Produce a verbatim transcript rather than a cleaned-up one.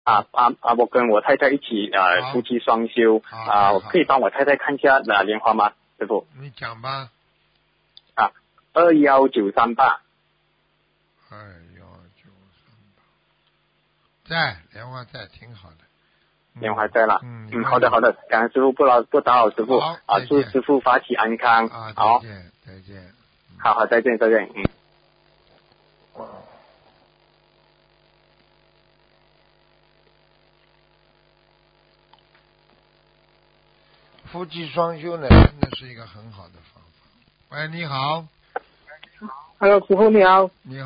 啊啊啊！我跟我太太一起呃夫妻双修啊，可以帮我太太看一下呃莲花吗，师傅？ 你讲吧。 啊，二幺九三八。 二幺九三八，在莲花在，挺好的。 莲花在了。 嗯嗯，好的好的，感恩师傅，不劳不打扰师傅好啊，祝师傅法体安康。 啊， 好， 再见再见。 好好再见再见。嗯。 夫妻双修呢，真的是一个很好的方法。喂，你好。 Hello，师傅你好。 你好。